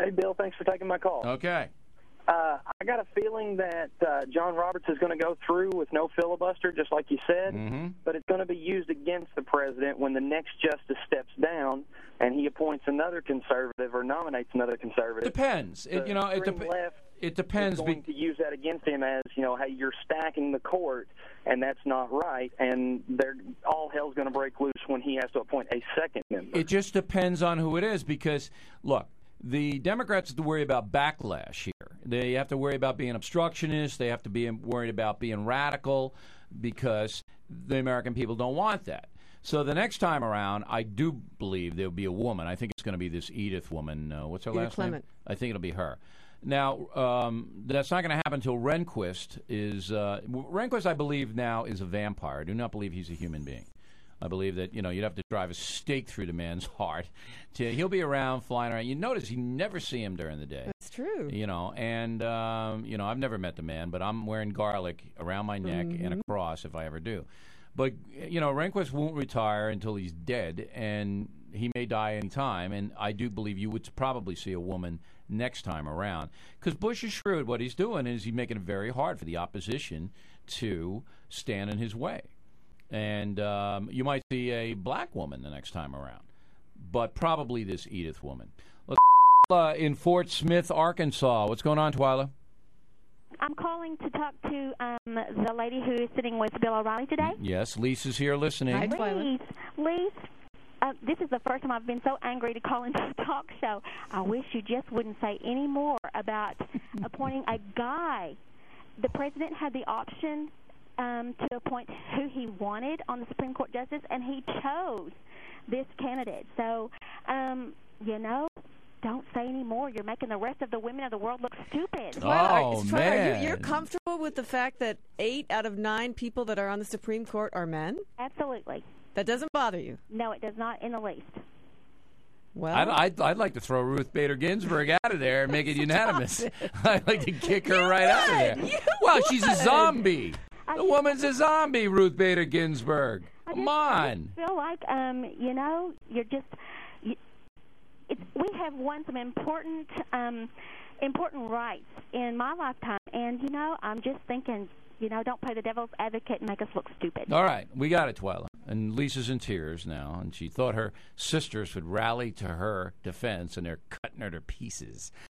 Hey, Bill, thanks for taking my call. Okay. I got a feeling that John Roberts is going to go through with no filibuster, just like you said, but it's going to be used against the president when the next justice steps down and he appoints another conservative or nominates another conservative. Depends. It depends. Is going to use that against him as, hey, you're stacking the court, and that's not right, and all hell's going to break loose when he has to appoint a second member. It just depends on who it is because, look, the Democrats have to worry about backlash here. They have to worry about being obstructionists. They have to be worried about being radical because the American people don't want that. So the next time around, I do believe there will be a woman. I think it's going to be this Edith woman. What's her last name? I think it'll be her. Now, that's not going to happen until Rehnquist is Rehnquist, I believe, now is a vampire. I do not believe he's a human being. I believe that, you'd have to drive a stake through the man's heart. He'll be around, flying around. You notice you never see him during the day. That's true. I've never met the man, but I'm wearing garlic around my neck and a cross if I ever do. But, Rehnquist won't retire until he's dead, and he may die any time. And I do believe you would probably see a woman next time around. Because Bush is shrewd. What he's doing is he's making it very hard for the opposition to stand in his way. And you might see a black woman the next time around, but probably this Edith woman. Let's in Fort Smith, Arkansas. What's going on, Twyla? I'm calling to talk to the lady who is sitting with Bill O'Reilly today. Yes, Lisa's here listening. Hi, Twyla. Lise, this is the first time I've been so angry to call into a talk show. I wish you just wouldn't say any more about appointing a guy. The president had the option to appoint who he wanted on the Supreme Court justice, and he chose this candidate. So, don't say any more. You're making the rest of the women of the world look stupid. Man. You're comfortable with the fact that 8 out of 9 people that are on the Supreme Court are men? Absolutely. That doesn't bother you? No, it does not in the least. Well, I'd like to throw Ruth Bader Ginsburg out of there and make it unanimous. I'd like to kick her right out of there. Well, she's a zombie. The woman's a zombie, Ruth Bader Ginsburg. Come on. I feel like, you're just... we have won some important rights in my lifetime, and, I'm just thinking, don't play the devil's advocate and make us look stupid. All right, we got it, Twyla. And Lisa's in tears now, and she thought her sisters would rally to her defense, and they're cutting her to pieces.